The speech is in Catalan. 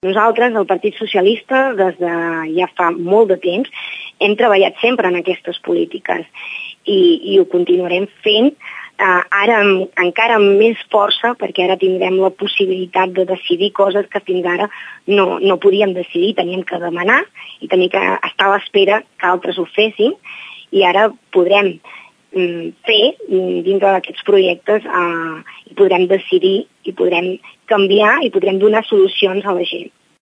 Nosaltres, el Partit Socialista, des de ja fa molt de temps, hem treballat sempre en aquestes polítiques i ho continuarem fent, ara encara amb més força, perquè ara tindrem la possibilitat de decidir coses que fins ara no podíem decidir, teníem que demanar i teníem que estar a l'espera que altres ho fessin, i ara podrem fer dintre d'aquests projectes i podrem decidir i podrem canviar i podrem donar solucions a la gent.